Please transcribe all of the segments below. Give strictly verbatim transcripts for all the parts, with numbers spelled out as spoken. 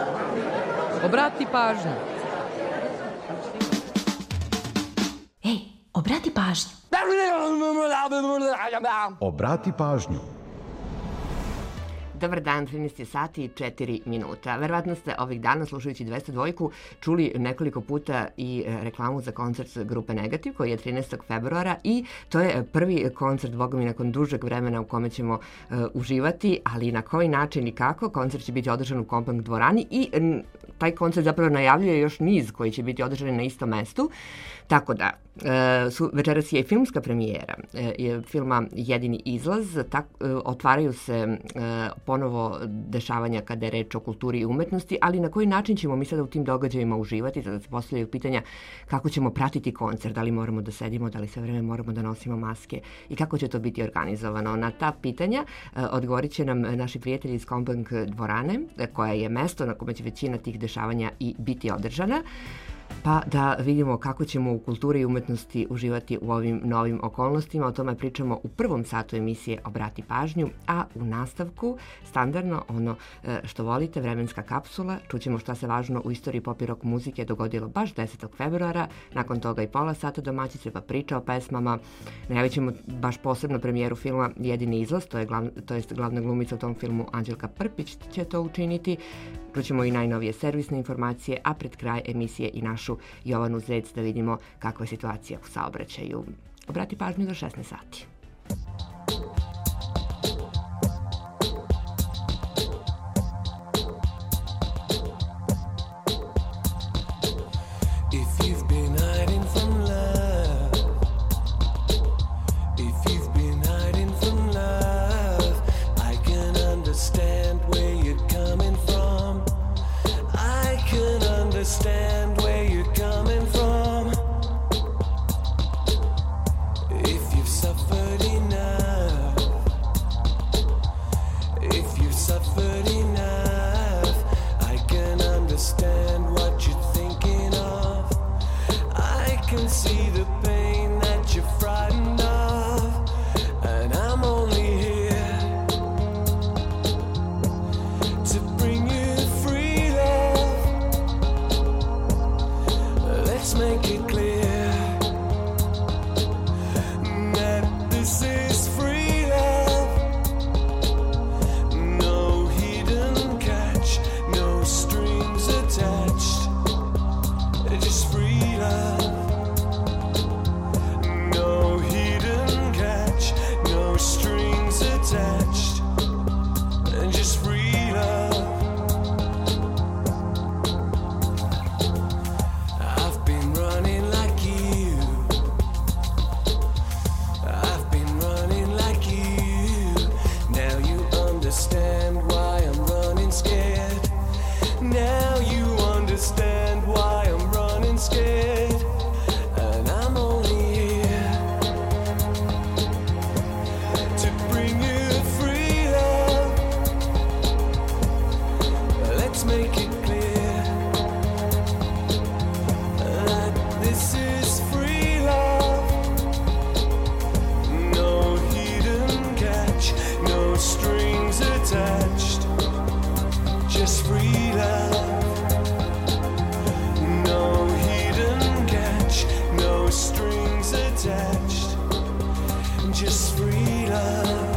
Obrati pažnju. Ej, obrati pažnju. Obrati pažnju. Dobar dan, trinaest je sati i četiri minuta. Verovatno ste ovih dana, slušajući dvesta dva, čuli nekoliko puta i reklamu za koncert grupe Negativ, koji je trinaestog februara i to je prvi koncert, boga mi, nakon dužeg vremena u kome ćemo uh, uživati, ali na koji način i kako. Koncert će biti održan u Kompank dvorani i m, taj koncert zapravo najavljuje još niz koji će biti održani na istom mestu. Tako da, e, su, večeras je i filmska premijera e, filma Jedini izlaz. Tak, e, otvaraju se e, ponovo dešavanja kada je reč o kulturi i umetnosti, ali na koji način ćemo mi sada u tim događajima uživati? Sada se postavljaju pitanja kako ćemo pratiti koncert, da li moramo da sedimo, da li sve vreme moramo da nosimo maske i kako će to biti organizovano. Na ta pitanja e, odgovorit će nam naši prijatelji iz Kompank dvorane, koja je mesto na kome će većina tih dešavanja i biti održana. Pa da vidimo kako ćemo u kulturi i umetnosti uživati u ovim novim okolnostima. O tome pričamo u prvom satu emisije Obrati pažnju, a u nastavku standardno ono što volite, vremenska kapsula. Čućemo šta se važno u istoriji pop i rock muzike dogodilo baš desetog februara. Nakon toga i pola sata domaćice, pa priča o pesmama. Najavit ćemo baš posebno premijeru filma Jedini izlaz, to je, glav, to je glavna glumica u tom filmu Anđelka Prpić će to učiniti. Čućemo i najnovije servisne informacije, a pred kraj emisije i našu Jovanu Zec da vidimo kakva je situacija u saobraćaju. Obrati pažnju do šesnaest sati. Understand where you're coming from. If you've suffered enough, if you've suffered enough, I can understand what you're thinking of. I can see the pain that you're frightened of, and I'm only here to bring you free love. Let's make it clear that this is free love. No hidden catch, no strings attached. Just free love. No hidden catch, no strings attached. Just free love. Now you understand why I'm running scared, and I'm only here to bring you free love. Let's make it clear that this is free love. No hidden catch, no strings attached. Just free love. No hidden catch, no strings attached. Just free love.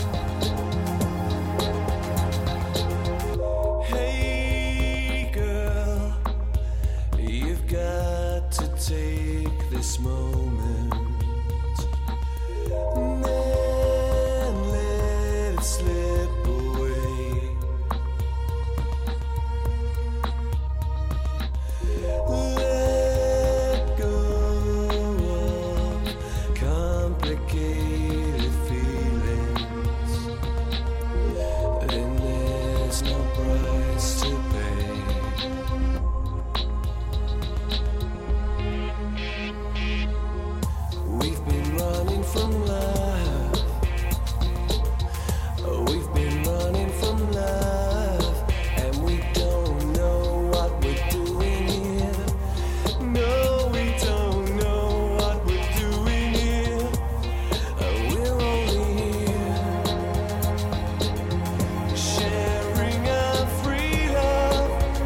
Hey girl, you've got to take this moment and then let it slip away. Let go of complicated feelings. Then there's no price to pay. We've been running from love. We've been running from love, and we don't know what we're doing here. No, we don't know what we're doing here. We're only here sharing our free love.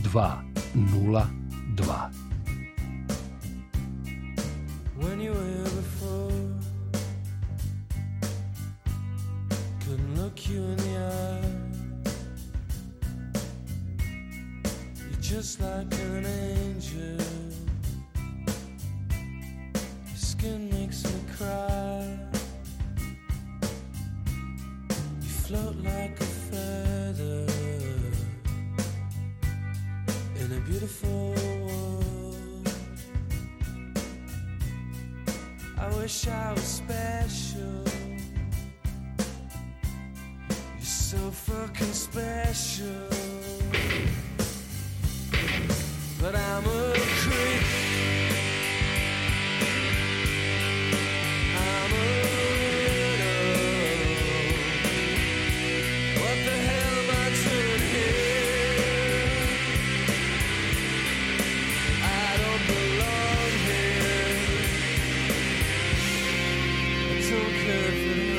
dva nula dva. When you were before, couldn't look you in the eye. You're just like an angel. Your skin makes me cry. You float like a feather in a beautiful world. I wish I was special. You're so fucking special. But I'm a creep. I'm a widow. What the hell am I doing here? I don't belong here. I don't care if it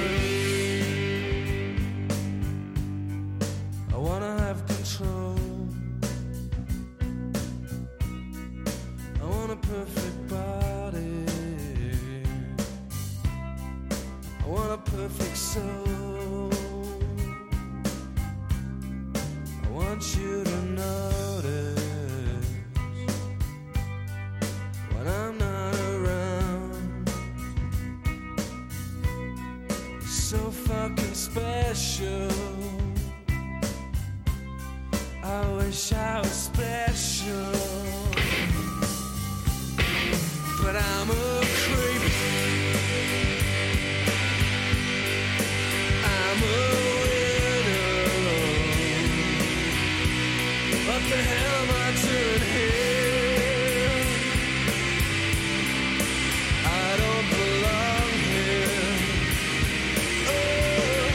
hurts. I wanna have control. I want a perfect body. I want a perfect soul. I want you to notice when I'm not around. You're so fucking special. I wish I was special. But I'm a creep. I'm a widow. What the hell am I doing here? I don't belong here. Oh,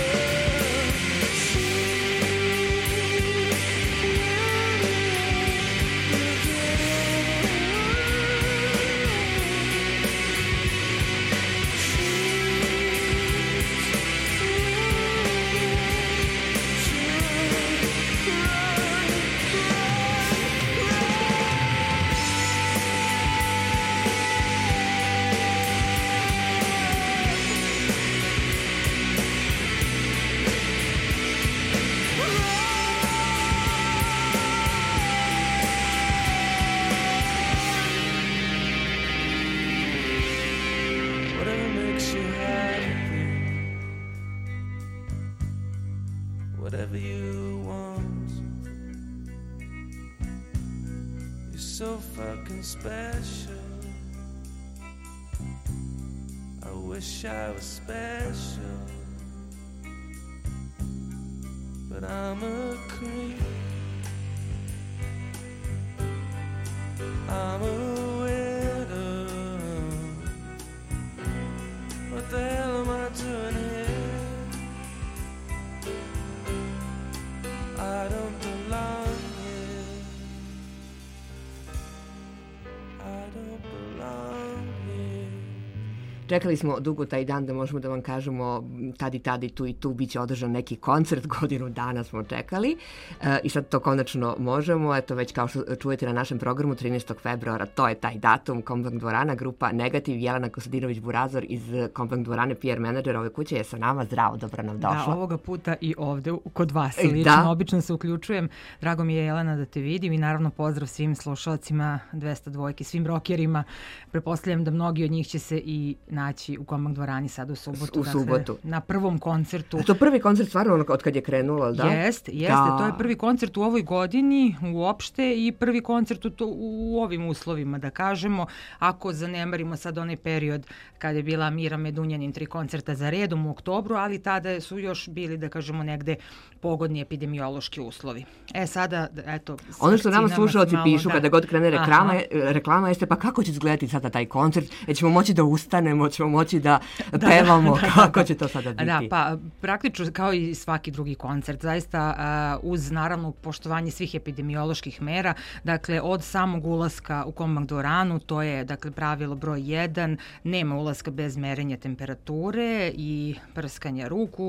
whatever makes you happy, whatever you want. You're so fucking special. I wish I was special, but I'm a creep. I'm a widow. What the hell am I doing here? I don't belong here. I don't belong here. Čekali smo dugo taj dan da možemo da vam kažemo tadi, tadi, tu i tu biće održan neki koncert, godinu dana smo čekali e, i sad to konačno možemo. Eto, već kao što čujete na našem programu trinaestog februara, to je taj datum, Kombank dvorana, grupa Negativ, Jelena Kostadinović-Burazor iz Kombank dvorane, P R menadžer ove kuće je sa nama. Zdravo, dobro nam došla. Da, ovoga puta i ovde kod vas E, lično, da. obično se uključujem. Drago mi je, Jelena, da te vidim i naravno pozdrav svim slušalcima dvesta dvojke, svim rokerima. Pretpostavljam da mnogi od njih će se i naći u Kombank dvorani sad u subotu. U subotu. Dakle, na prvom koncertu. A to prvi koncert stvarno ono od kad je krenulo, da? Jeste, jeste. Da. To je prvi koncert u ovoj godini uopšte i prvi koncert u, to, u ovim uslovima, da kažemo. Ako zanemarimo sad onaj period kada je bila Mira Medunjanin, tri koncerta za redom u oktobru, ali tada su još bili, da kažemo, negde pogodni epidemiološki uslovi. E sada, eto... Ono što nama slušalci malo, pišu da. kada god krene reklama, reklama jeste pa kako će izgledati sada taj koncert, jer ćemo moći da ustanemo, ćemo moći da, da pevamo, da, da, kako da, da. će to sada biti? Da, pa praktično kao i svaki drugi koncert, zaista uh, uz naravno poštovanje svih epidemioloških mera, dakle od samog ulaska u Kombank dvoranu, to je dakle pravilo broj jedan, nema ulaska bez merenja temperature i prskanja ruku,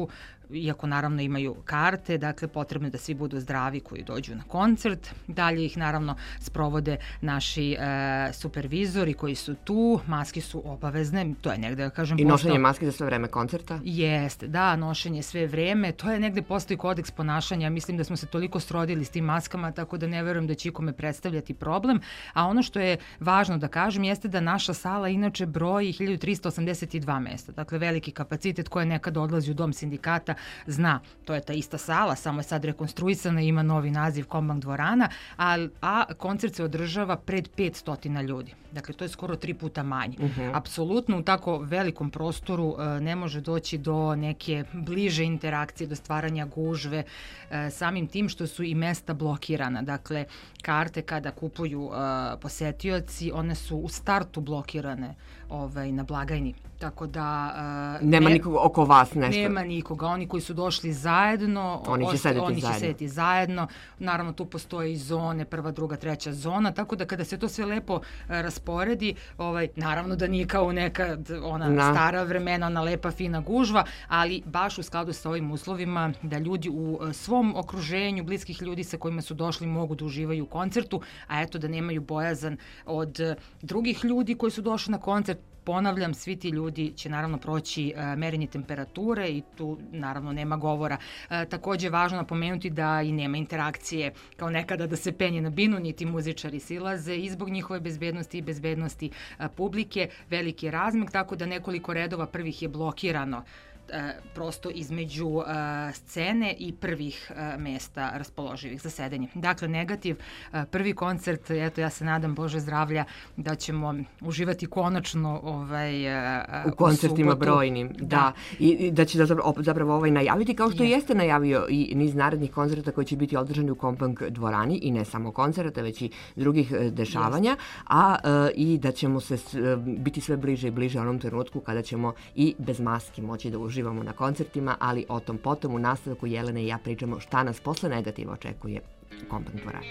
iako naravno imaju karte, dakle potrebno je da svi budu zdravi koji dođu na koncert. Dalje ih naravno sprovode naši e, supervizori koji su tu, maske su obavezne, to je negde, da kažem... I nošenje posto... maske za sve vreme koncerta? Jeste, da, nošenje sve vreme, to je negde postoji kodeks ponašanja, mislim da smo se toliko srodili s tim maskama, tako da ne verujem da će ikome predstavljati problem, a ono što je važno da kažem jeste da naša sala inače broji hiljadu trista osamdeset dva mesta, dakle veliki kapacitet koji nekad odlazi u Dom sindikata zna, to je ta ista sala, samo je sad rekonstruisana, ima novi naziv Kombank dvorana, a, a koncert se održava pred petsto ljudi. Dakle, to je skoro tri puta manje. Uh-huh. Apsolutno u tako velikom prostoru uh, ne može doći do neke bliže interakcije, do stvaranja gužve, uh, samim tim što su i mesta blokirana. Dakle, karte kada kupuju uh, posetioci, one su u startu blokirane ovaj, na blagajni. Tako da... Uh, nema ne, nikog oko vas nešto? Nema nikoga. Oni koji su došli zajedno, oni će, osta, oni će zajedno. sedeti zajedno. Naravno, tu postoje i zone, prva, druga, treća zona, tako da kada se to sve lepo uh, rasporedi, ovaj, naravno da nije kao neka ona Na. stara vremena, ona lepa, fina gužva, ali baš u skladu sa ovim uslovima da ljudi u uh, svom okruženju, bliskih ljudi sa kojima su došli mogu da uživaju u koncertu, a eto da nemaju bojazan od uh, drugih ljudi koji su došli na koncert. Ponavljam, svi ti ljudi će naravno proći uh, merenje temperature i tu naravno nema govora. Uh, takođe je važno napomenuti da i nema interakcije kao nekada da se penje na binu, niti muzičari silaze i zbog njihove bezbednosti i bezbednosti uh, publike. Veliki je razmak, tako da nekoliko redova prvih je blokirano prosto između uh, scene i prvih uh, mesta raspoloživih za sedenje. Dakle, negativ, uh, prvi koncert, eto ja se nadam, Bože zdravlja, da ćemo uživati konačno ovaj, uh, u koncertima u brojnim. Da. da. I, I da će da zapravo, zapravo ovaj najaviti, kao što je. jeste najavio i niz narednih koncerta koji će biti održani u Kombank dvorani i ne samo koncerta, već i drugih uh, dešavanja, Jest. a uh, i da ćemo se uh, biti sve bliže i bliže onom trenutku kada ćemo i bez maski moći da uživamo uživamo na koncertima, ali o tom potom u nastavku Jelena i ja pričamo šta nas posle negativa očekuje u Kombank dvorani.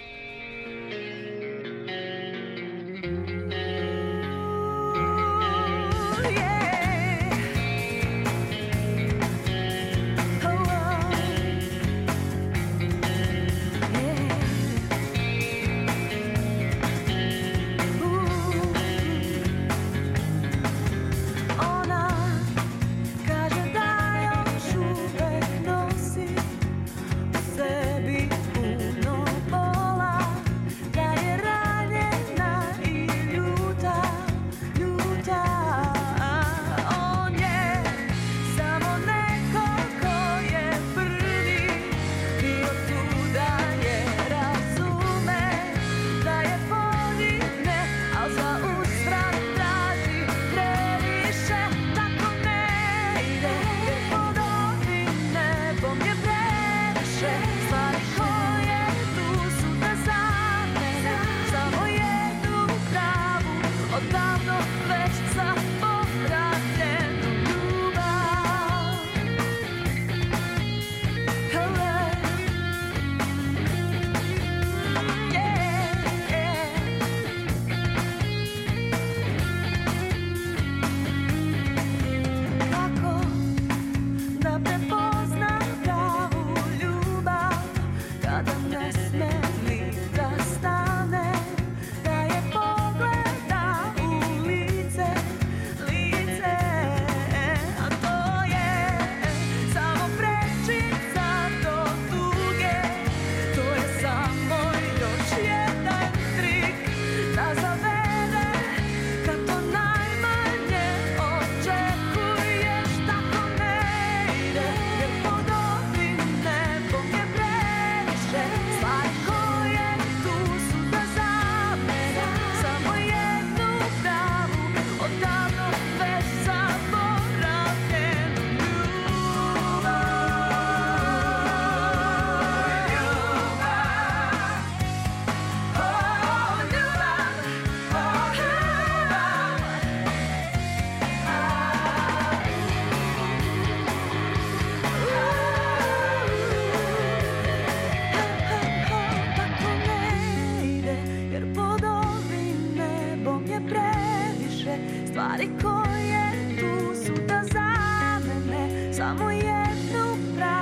Stvari koje tu su da zamene samo jednu pravu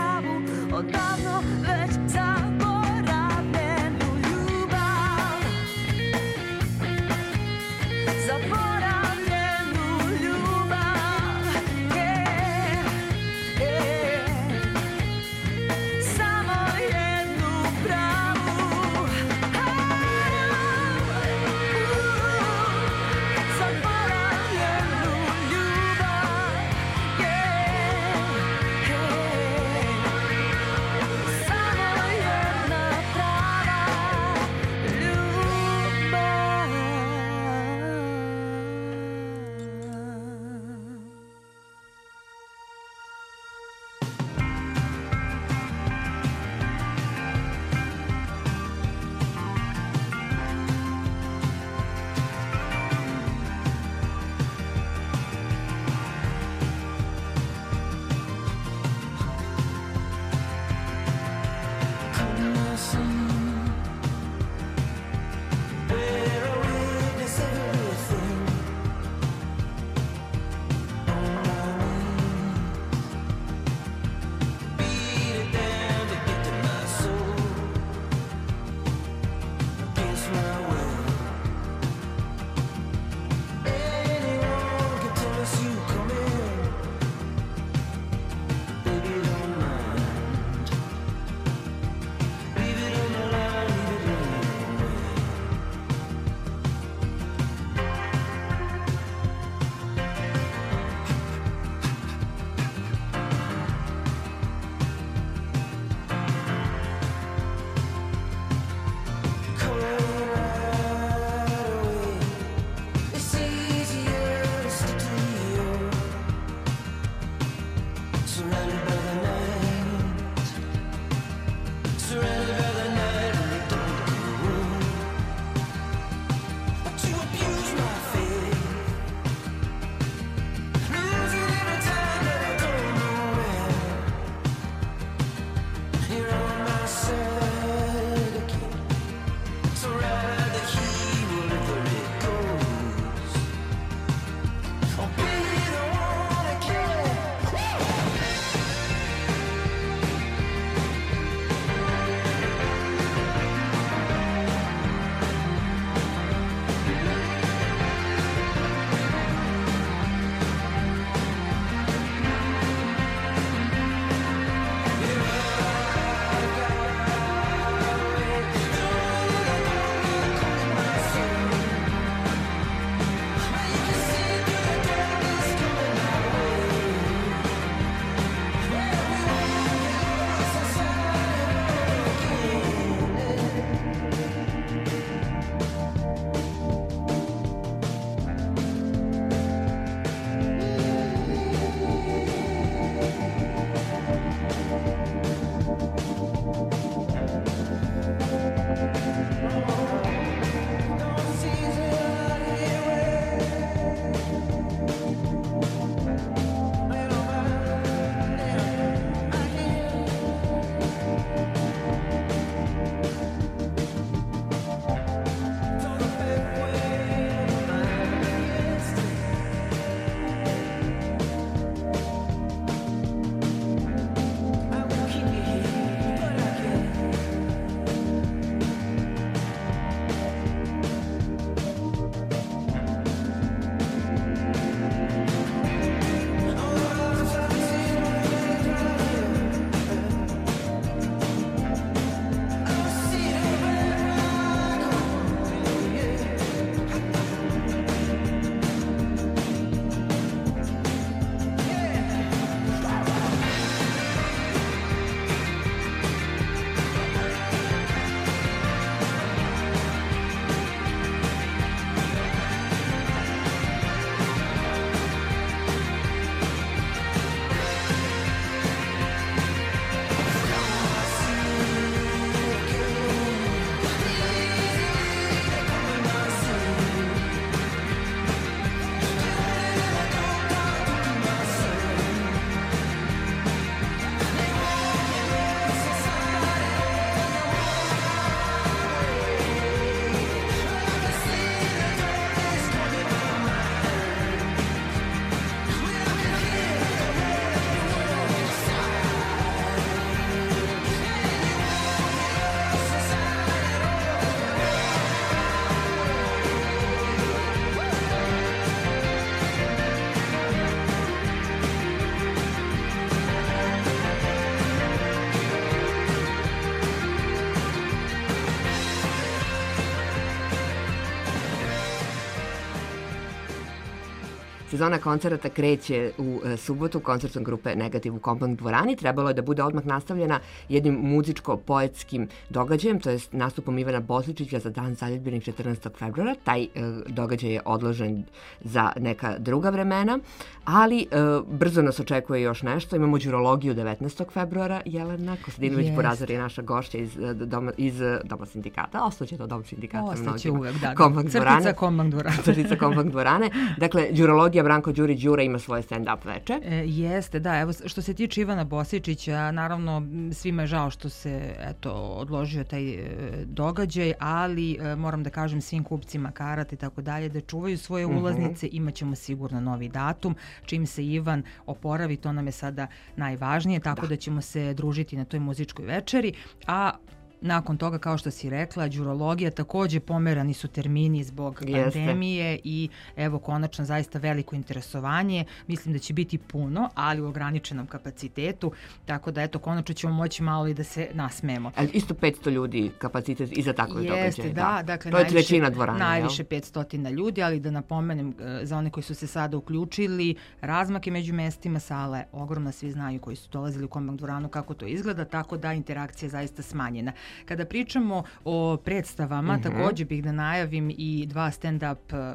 Sezona koncerata kreće u e, subotu koncertom grupe Negativ u Kombank dvorani. Trebalo je da bude odmah nastavljena jednim muzičko-poetskim događajem, to je nastupom Ivana Bosličića za dan zaljubljenih četrnaestog februara. Taj e, događaj je odložen za neka druga vremena, ali e, brzo nas očekuje još nešto. Imamo đurologiju devetnaestog februara. Jelena Kostadinović Borazar je naša gošća iz doma, iz doma sindikata. Ostaće to dom sindikata. Ostaće uvek, da. da. Kombank Crtica Kombank dvorane. Crtica Kombank dvorane. Dakle, đurologija Branko Đurić Đura ima svoje stand-up veče. E, jeste, da. Evo, što se tiče Ivana Bosličića, naravno, svima je žao što se eto, odložio taj e, događaj, ali e, moram da kažem svim kupcima karata i tako dalje da čuvaju svoje ulaznice. Mm-hmm. Imaćemo sigurno novi datum. Čim se Ivan oporavi, to nam je sada najvažnije, tako da, da ćemo se družiti na toj muzičkoj večeri, a nakon toga, kao što si rekla, đurologija, takođe pomerani su termini zbog Jeste. pandemije i evo konačno zaista veliko interesovanje. Mislim da će biti puno, ali u ograničenom kapacitetu, tako da eto konačno ćemo moći malo i da se nasmemo. Ali isto petsto ljudi kapacitet i za takve događaje. Jeste, da, da. Dakle, to je najviše, trećina dvorane. Najviše petsto ljudi, ali da napomenem za one koji su se sada uključili, razmake među mestima, sala je ogromna, svi znaju koji su dolazili u Kombank dvoranu kako to izgleda, tako da interakcija je zaista smanjena. Kada pričamo o predstavama, mm-hmm. takođe bih da najavim i dva stand-up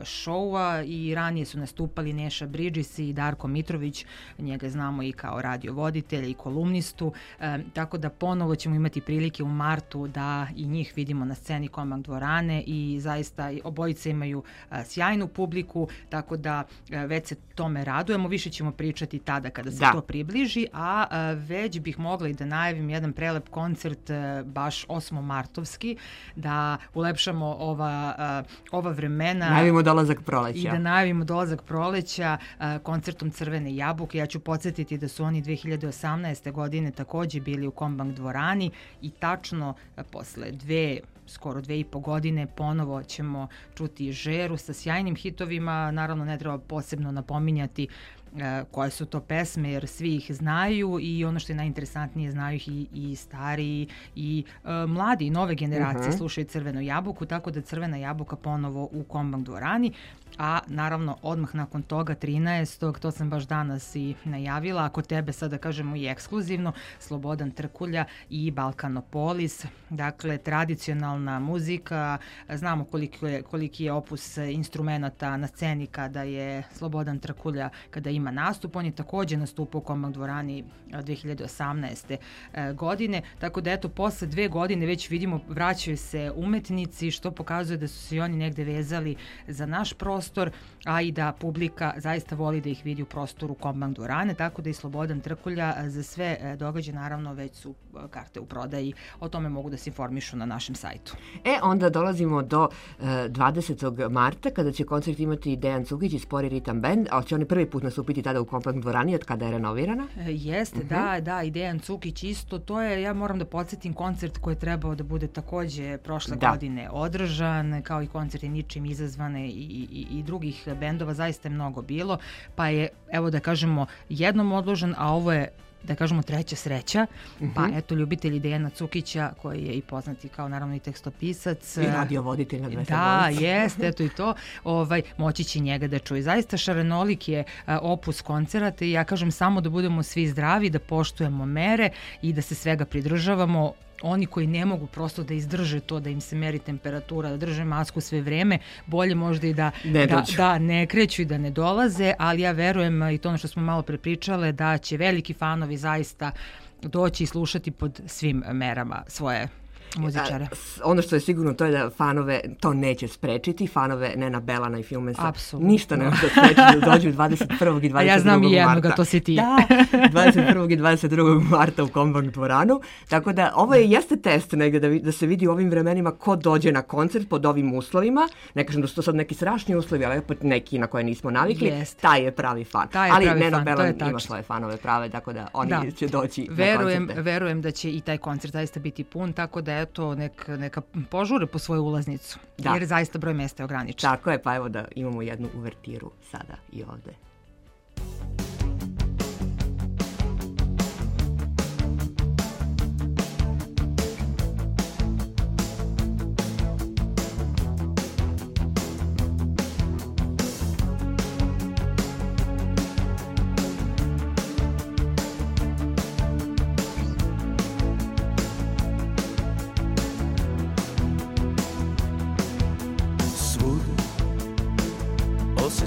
showa i ranije su nastupali Neša Bridges i Darko Mitrović, njega znamo i kao radiovoditelja i kolumnistu, e, tako da ponovo ćemo imati prilike u martu da i njih vidimo na sceni Kombank dvorane i zaista obojice imaju a, sjajnu publiku, tako da a, već se tome radujemo, više ćemo pričati tada kada se da. to približi, a, a već bih mogla i da najavim jedan prelep koncert a, baš osmomartovski, da ulepšamo ova, a, ova vremena. Najavimo dolazak proleća. I da najavimo dolazak proleća a, koncertom Crvene jabuke. Ja ću podsjetiti da su oni dve hiljade osamnaeste. godine takođe bili u Kombank dvorani i tačno a, posle dve skoro dve i po godine ponovo ćemo čuti Žeru sa sjajnim hitovima. Naravno ne treba posebno napominjati e, koje su to pesme jer svi ih znaju i ono što je najinteresantnije znaju ih i, i stariji i e, mladi i nove generacije uh-huh. slušaju Crvenu jabuku, tako da Crvena jabuka ponovo u Kombank dvorani. A naravno odmah nakon toga trinaestog to sam baš danas i najavila, ako tebe sada kažemo i ekskluzivno, Slobodan Trkulja i Balkanopolis, dakle tradicionalna muzika, znamo koliko je, koliki je opus instrumenata na sceni kada je Slobodan Trkulja, kada ima nastup, on je takođe nastupao u Kombank dvorani dve hiljade osamnaeste. godine, tako da eto posle dve godine već vidimo vraćaju se umetnici, što pokazuje da su se i oni negde vezali za naš prostor, a i da publika zaista voli da ih vidi u prostoru Kombank dvorane, tako da i Slobodan Trkulja za sve događaje, naravno već su karte u prodaji, o tome mogu da se informišu na našem sajtu. E, onda dolazimo do uh, dvadesetog marta, kada će koncert imati Dejan Cukić i Spori Ritam Band, a će oni prvi put nastupiti tada u Kombank dvorani od kada je renovirana? E, jeste, uh-huh. da, da, i Dejan Cukić isto, to je, ja moram da podsjetim, koncert koji je trebao da bude takođe prošle da. godine održan, kao i koncert je ničim izazvane i, i, i drugih bendova, zaista je mnogo bilo, pa je, evo da kažemo, jednom odložen, a ovo je da kažemo treća sreća, uh-huh. pa eto ljubitelji Dejana Cukića, koji je i poznati kao naravno i tekstopisac. I radiovoditelj na dvesta Da, jeste, eto i to, ovaj, moći će njega da čuje. Zaista šarenolik je a, opus koncerata i ja kažem samo da budemo svi zdravi, da poštujemo mere i da se svega pridržavamo. Oni koji ne mogu prosto da izdrže to, da im se meri temperatura, da drže masku sve vreme, bolje možda i da ne, da, da ne kreću i da ne dolaze, ali ja verujem i to ono što smo malo prepričale, da će veliki fanovi zaista doći i slušati pod svim merama svoje muzičare. A, ono što je sigurno to je da fanove to neće sprečiti, fanove Nena Belana i Filmesa. Apsolutno. Ništa ne može sprečiti da dođu dvadeset prvog i dvadeset drugog marta. A ja znam i jednoga, to si ti. Da, dvadeset prvog i dvadeset drugog marta u Kombank dvoranu. Tako da ovo je jeste test negde da, da se vidi u ovim vremenima ko dođe na koncert pod ovim uslovima. Ne kažem da su to sad neki strašni uslovi, ali opet neki na koje nismo navikli. Jeste. Taj je pravi fan. Taj je ali pravi Nena fan, Belan ima svoje fanove prave, tako da oni da. će doći verujem, na koncerte. Verujem da će i taj koncert zaista biti pun, tako da eto nek neka požure po svoju ulaznicu, da. jer zaista broj mesta je ograničen. Tako je, pa evo da imamo jednu uvertiru sada i ovde.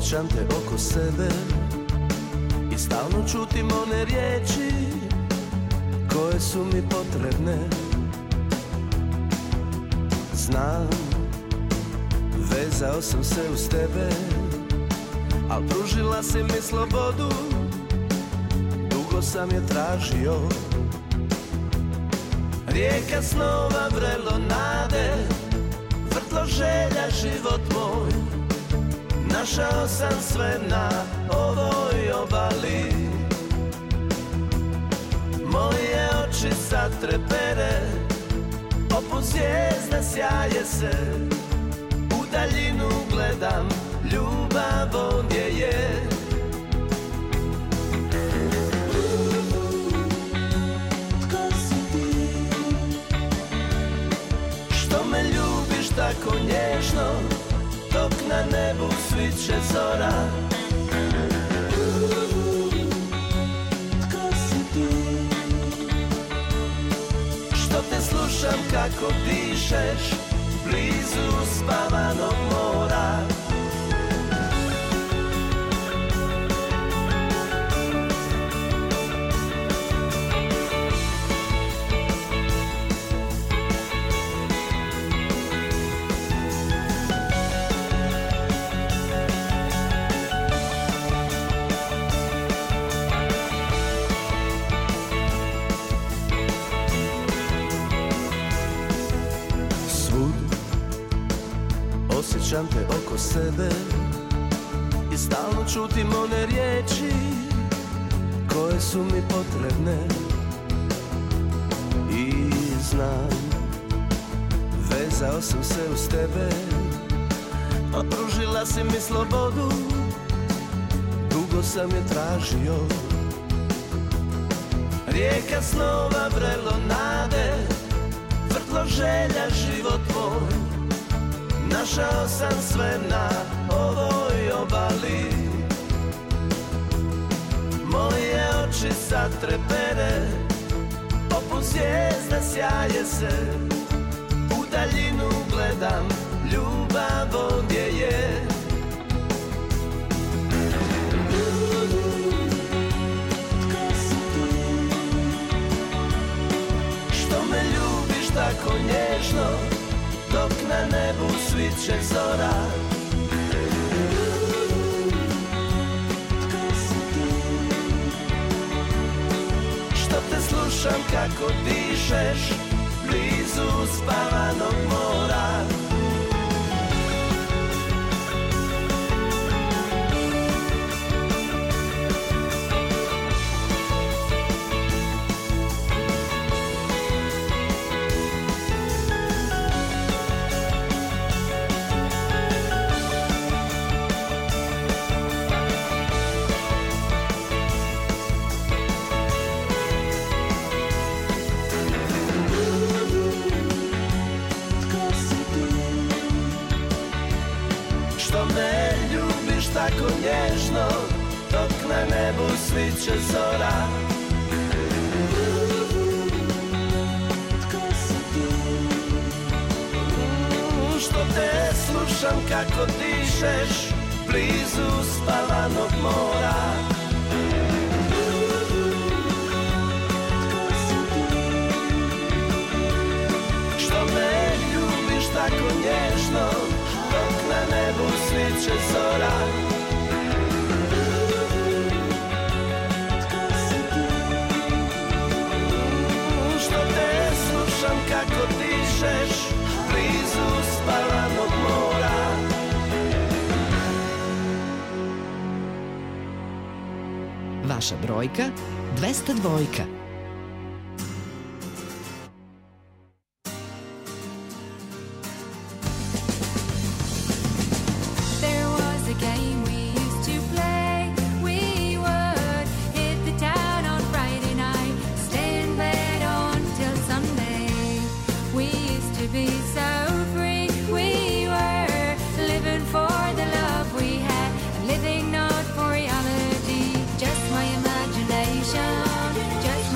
Osjećam te oko sebe i stalno čutim one riječi koje su mi potrebne. Znam, vezao sam se uz tebe, al pružila si mi slobodu, dugo sam je tražio. Rijeka snova, vrelo nade, vrtlo želja, život moj. Našao sam sve na ovoj obali. Moje oči sad trepere, poput zvijezda sjaje se. U daljinu gledam, ljubav ondje je. Tko si ti? Što me ljubiš tako nježno, dok na nebu sviće zora. Tko si ti? Što te slušam kako dišeš blizu spavanog mora. Osjećam te oko sebe i stalno čutim one riječi koje su mi potrebne. I znam, vezao sam se uz tebe, a pružila si mi slobodu, dugo sam je tražio. Rijeka snova, vrelo nade, vrtlo želja, život moj. Našao sam sve na ovoj obali. Moje oči sad trepere, poput zvijezda sjaje se. U daljinu gledam, ljubav ondje je. Tko si ti? Što me ljubiš tako nježno, dok na nebu sviće zora. Tko si ti? Što te slušam kako dišeš blizu spavanog mora. Tako nježno, dok na nebu sviće zora. Tko si ti? Što te slušam kako dišeš blizu spavanog mora. Tko si ti? Što me ljubiš tako nježno, dok na nebu sviće zora. Što te slušam kako dišeš blizu spavanog mora. Vaša brojka dvesta dva. Just my imagination, just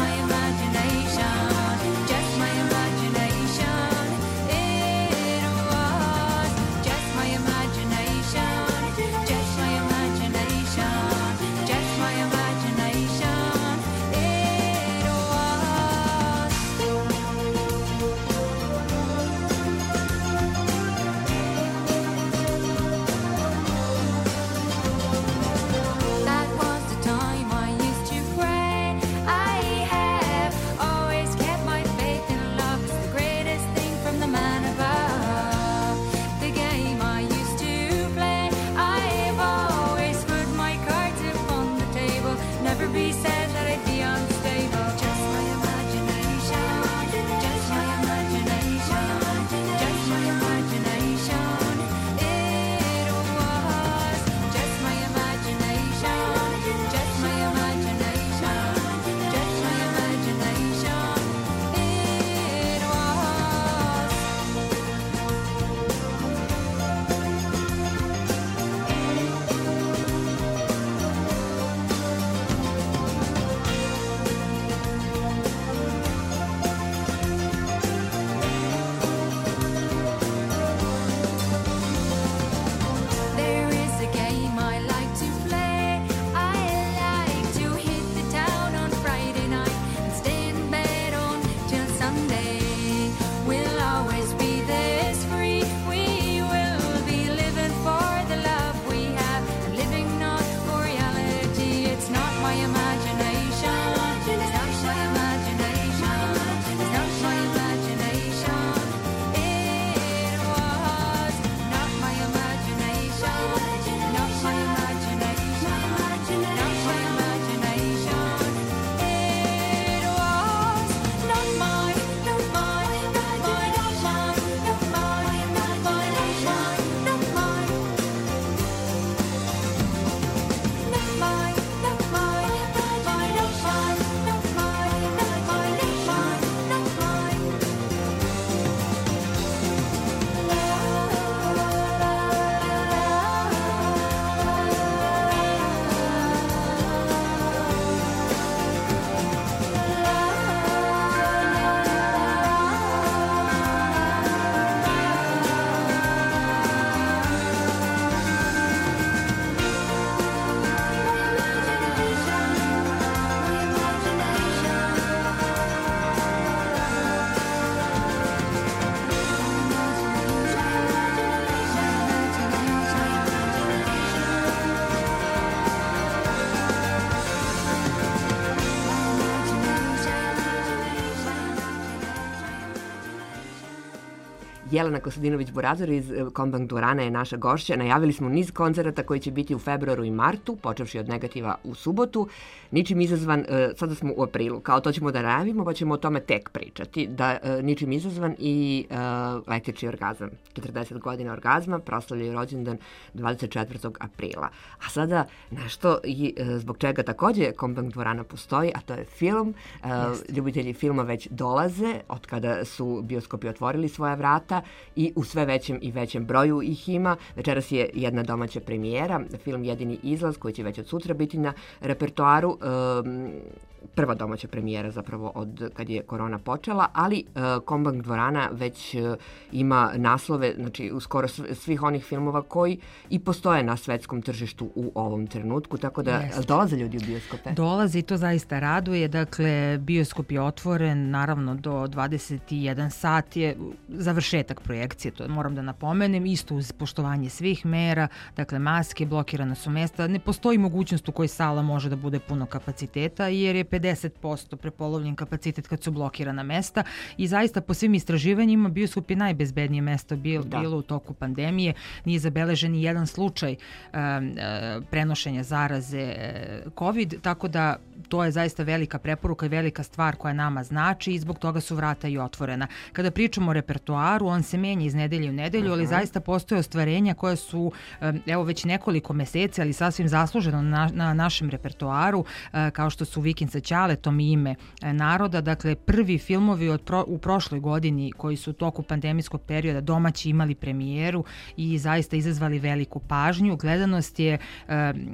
Jelena Kostadinović-Burazor iz Kombank dvorana je naša gošća. Najavili smo niz koncerata koji će biti u februaru i martu, počevši od Negativa u subotu. Ničim izazvan, sada smo u aprilu, kao to ćemo da najavimo, pa ćemo o tome tek pričati. Da, ničim izazvan i uh, Lektični orgazam. četrdeset godina orgazma, proslavljaju rođendan dvadeset četvrtog aprila. A sada nešto i zbog čega takođe Kombank dvorana postoji, a to je film. Uh, ljubitelji filma već dolaze od kada su bioskopi otvorili svoja vrata i u sve većem i većem broju ih ima. Večeras je jedna domaća premijera, film Jedini izlaz koji će već od sutra biti na repertoaru. Um, prva domaća premijera zapravo od kad je korona počela, ali uh, Kombank dvorana već uh, ima naslove, znači u skoro svih onih filmova koji i postoje na svetskom tržištu u ovom trenutku, tako da Jest. dolaze ljudi u bioskope. Dolaze i to zaista raduje, dakle bioskop je otvoren naravno do dvadeset jedan sat je završetak projekcije, to moram da napomenem, isto uz poštovanje svih mera, dakle maske, blokirana su mesta, ne postoji mogućnost u kojoj sala može da bude puno kapaciteta jer je pedeset posto prepolovljen kapacitet kad su blokirana mesta i zaista po svim istraživanjima bioskop je najbezbednije mesto bilo, bilo u toku pandemije. Nije zabeležen ni jedan slučaj um, uh, prenošenja zaraze uh, COVID, tako da to je zaista velika preporuka i velika stvar koja nama znači i zbog toga su vrata i otvorena. Kada pričamo o repertoaru, on se menja iz nedelje u nedelju, uh-huh. ali zaista postoje ostvarenja koja su um, evo već nekoliko meseci, ali sasvim zasluženo na, na našem repertoaru, uh, kao što su Vikend sa Ćaletom i Ime naroda, dakle prvi filmovi od pro, u prošloj godini koji su u toku pandemijskog perioda domaći imali premijeru i zaista izazvali veliku pažnju. Gledanost je um,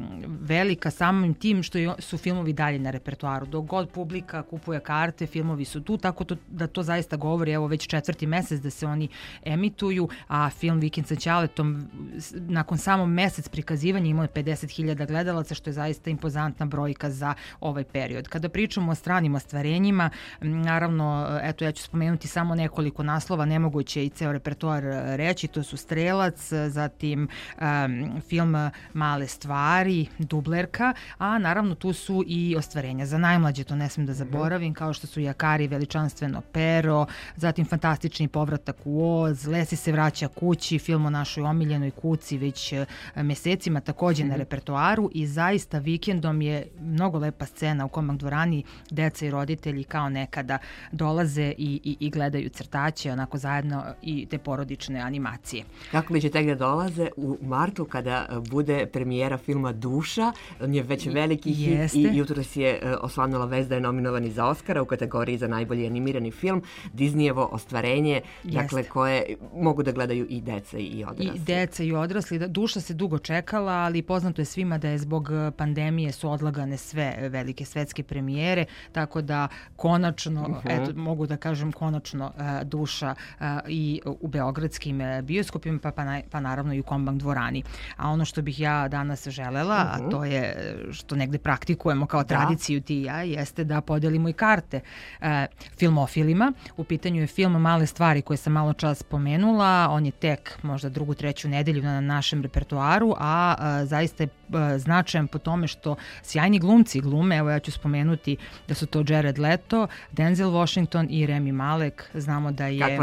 velika samim tim što su filmovi dalje na repertoaru. Dok god publika kupuje karte, filmovi su tu, tako to, da to zaista govori, evo već četvrti mesec da se oni emituju, a film Vikend sa Ćaletom nakon samo mesec prikazivanja imao je pedeset hiljada gledalaca, što je zaista impozantna brojka za ovaj period. Kada pričamo o stranim ostvarenjima, naravno, eto ja ću spomenuti samo nekoliko naslova, nemoguće i ceo repertoar reći, to su Strelac, zatim um, film Male stvari, Dublerka, a naravno tu su i ostvarenja za najmlađe, to ne smem da zaboravim, kao što su Jakari, Veličanstveno pero, zatim Fantastični povratak u Oz, Lesi se vraća kući, film o našoj omiljenoj kuci već mesecima takođe mm-hmm. na repertoaru i zaista vikendom je mnogo lepa scena u Kombank dvorani, deca i roditelji kao nekada dolaze i, i, i gledaju crtaće, onako zajedno i te porodične animacije. Kako li će tek da dolaze u martu kada bude premijera filma Duša, on je već veliki hit i jutros je osvanula vest da je nominovan i za Oscara u kategoriji za najbolji animirani film, Disneyevo ostvarenje, Jeste. dakle koje mogu da gledaju i deca i odrasli. I deca i odrasli. Duša se dugo čekala, ali poznato je svima da je zbog pandemije su odlagane sve velike svetske premijere, tako da konačno, uh-huh. eto, mogu da kažem konačno uh, Duša uh, i u beogradskim uh, bioskopima, pa, pa, na, pa naravno i u Kombank dvorani. A ono što bih ja danas želela, uh-huh. a to je što negde praktikujemo kao tradiciju ti i ja, jeste da podelimo i karte uh, filmofilima. U pitanju je film Male stvari koje sam malo čas spomenula, on je tek možda drugu, treću nedelju na našem repertoaru, a uh, zaista je uh, značajan po tome što sjajni glumci glume, evo ja ću spomenuti da su to Jared Leto, Denzel Washington i Rami Malek. Znamo da je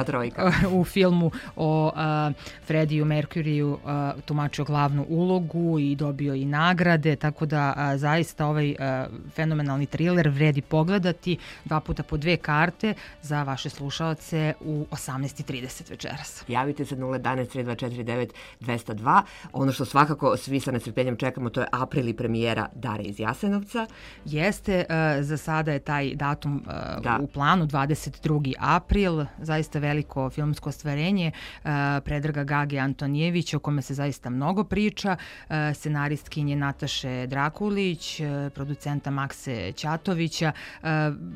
u filmu o uh, Freddiju Mercuryu uh, tumačio glavnu ulogu i dobio i nagrade, tako da uh, zaista ovaj uh, fenomenalni thriller vredi pogledati, dva puta po dve karte za vaše slušaoce u osamnaest i trideset večeras. Javite se nula jedan tri dva četiri devet dva zero dva. Ono što svakako svi sa nestrpljenjem čekamo, to je april i premijera Dare iz Jasenovca. Jeste, uh, za sada je taj datum uh, da. u planu, dvadeset drugi april, zaista veliko filmsko ostvarenje uh, Predraga Gage Antonijevića, o kome se zaista mnogo priča, uh, scenaristkinje Nataše Drakulić, uh, producenta Makse Ćatovića. Uh,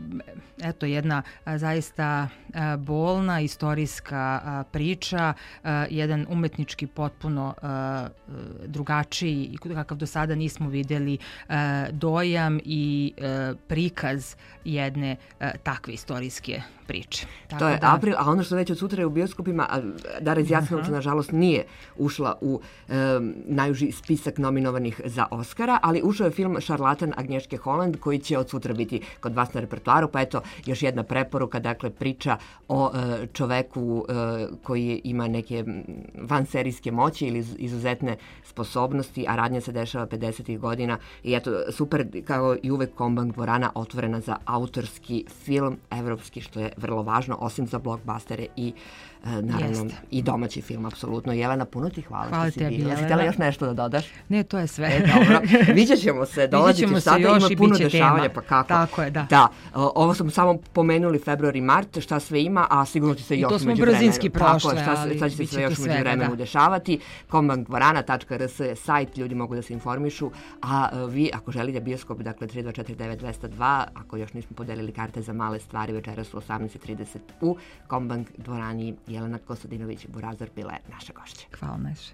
eto, jedna uh, zaista uh, bolna istorijska uh, priča, uh, jedan umetnički potpuno uh, drugačiji i kakav do sada nismo videli uh, dojam i uh, prikaz jedne uh, takve istorijske priče. Tako to je da... april, a ono što već od sutra je u bioskopima, Dara iz Jasenovca, uh-huh. nažalost, nije ušla u um, najuži spisak nominovanih za Oscara, ali ušao je film Šarlatan Agnješke Holmes, Noland, koji će od sutra biti kod vas na repertoaru, pa eto, još jedna preporuka, dakle, priča o e, čoveku e, koji ima neke vanserijske moći ili izuzetne sposobnosti, a radnja se dešava pedesetih godina i eto, super, kao i uvek Kombank dvorana otvorena za autorski film, evropski, što je vrlo važno, osim za blockbustere i e, naravno Jeste. i domaći film, apsolutno. Jelena, puno ti hvala, hvala što si bila. Jelena. Htjela još nešto da dodaš? Ne, to je sve. E, dobro. Vidjet ćemo se, dolazit ćeš sada, ima puno dešavanja, pa kako? Tako je, da. Da, ovo smo samo pomenuli februar i mart, šta sve ima, a sigurno će se I još to smo među vremenu. brzinski prošle, Tako, šta, ali šta će se sve još svega, među vremenu da. dešavati. kombank dvorana tačka r s je sajt, ljudi mogu da se informišu, a uh, vi ako želite bioskop, dakle tri dva četiri devet dva zero dva, ako još nismo podelili karte za male stvari, večeras u osamnaest i trideset u Kombank dvorani. Jelena Kostadinović Burazar bila je naša gošća. Hvala najviše.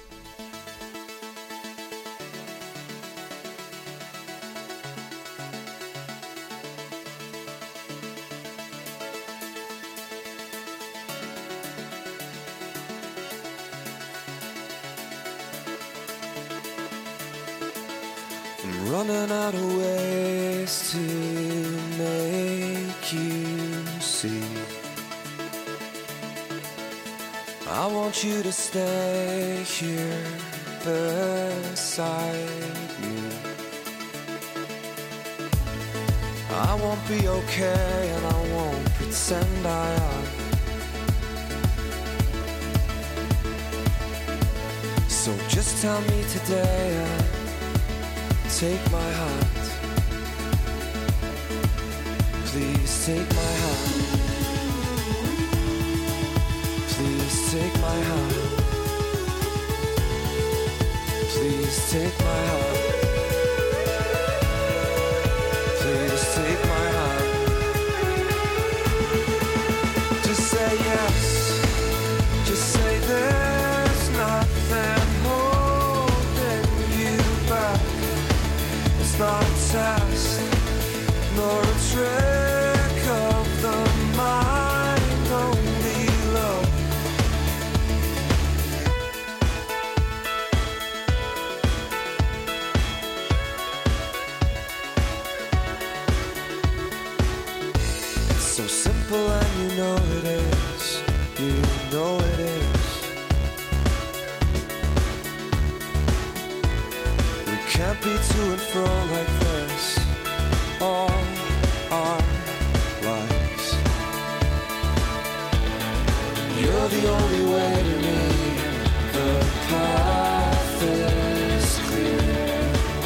I'm running out of ways to make you see. I want you to stay here beside me. I won't be okay and I won't pretend I am. So just tell me today and take my hand. Please take my hand. Please take my hand. Please take my hand. Please take my hand. Just say yes. Just say there's nothing holding you back. It's not a test, nor a trick of the mind, only love. It's so simple and you know it is, you know it is. We can't be to and fro like this all our lives. You're the only way to me. The path is clear.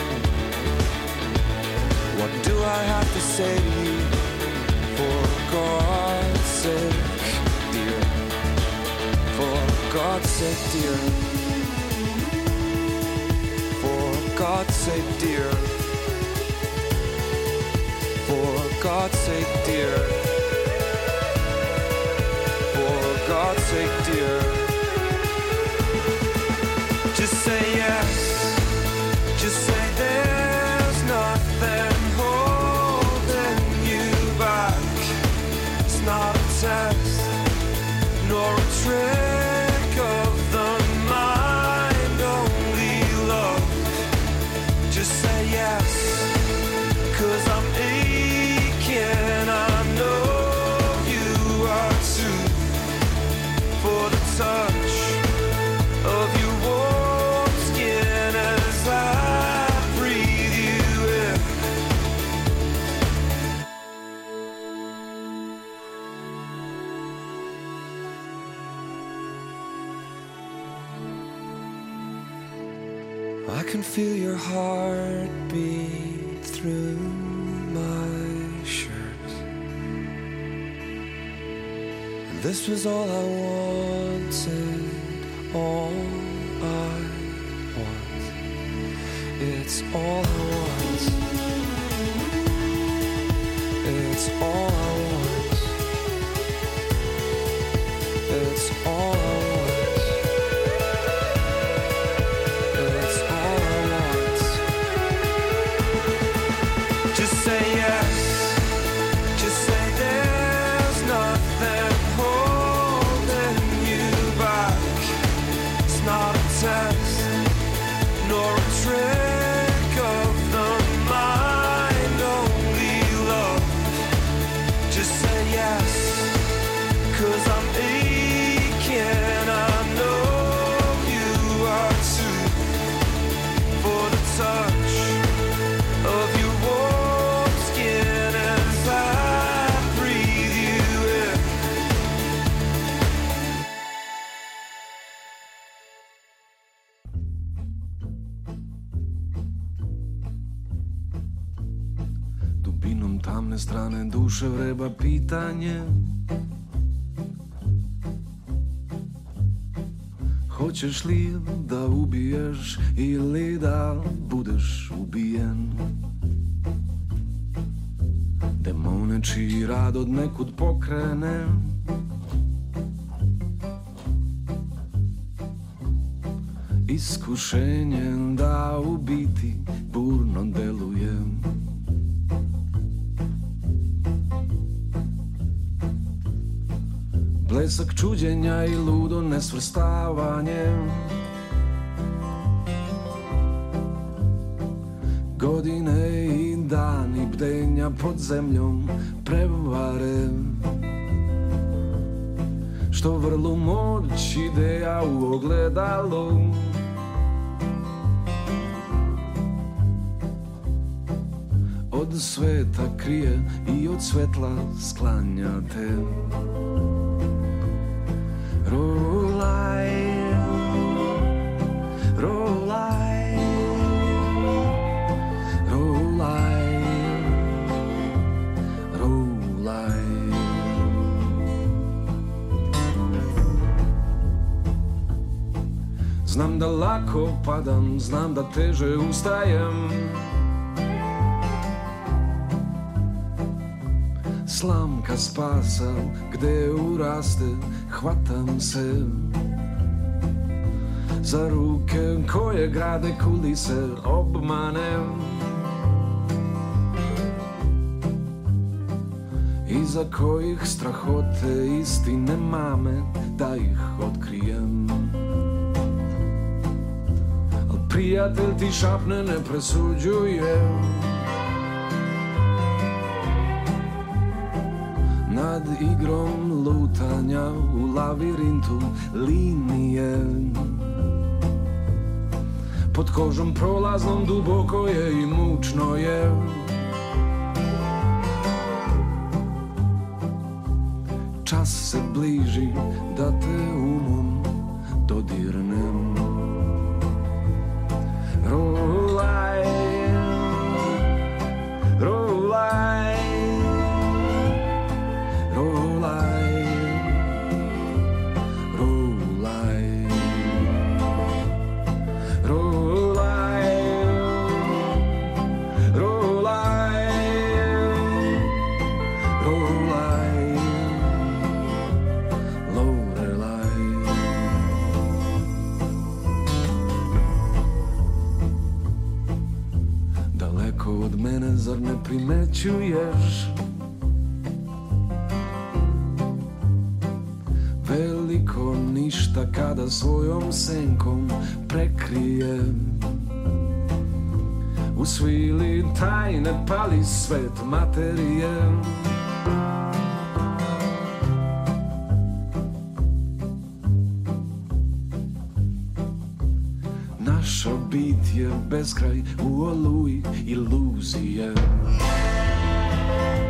What do I have to say to you? For God's sake, dear. For God's sake, dear. For God's sake, dear. For God's sake, dear. For God's sake, dear. Just say yes. Just say there's nothing holding you back. It's not a test, nor a trick of the mind, only love. Just say yes, 'cause I'm aching, I know you are too. For the touch of your warm skin as I breathe you in. I can feel your heartbeat through my shirt. And this was all I wanted, all I want. It's all I want. It's all I want. It's all I want. It's all I want. Just say yes. Just say there's nothing holding you back. It's not a test, nor a trick of the mind, tamne strane duše vreba pitanje. Hoćeš li da ubiješ ili da budeš ubijen? Demone čiji rad od nekud pokrene, iskušenje da u biti burno deluje. Blesak čuđenja i ludo nesvrstavanje, godine i dani bdenja pod zemljom prevare, što vrlu moć ideja u ogledalu. Od sveta krije i od svetla sklanja te. Rolaj, rolaj, rolaj, rolaj. Znam da lako padam, znam da teže ustajem. Slamka spasa gde uraste, hvatam se za ruke koje grade kulise obmane, iza kojih strahote istine mame da ih otkrijem. Al prijatelj ti šapne ne presuđuje, nad igrom lutanja u lavirintu linije. Pod kožom prolaznom duboko je i mučno je. Čas se bliži da te umom dodirnem. Rolaj, rolaj, rolaj, rolaj, rolaj, rolaj, rolaj, Lorelaj. Daleko od mene zar ne primećuješ? Veliko ništa kada svojom senkom prekrije. U svili tajne pali svet materije. Naša bit je beskraj u oluji iluzije.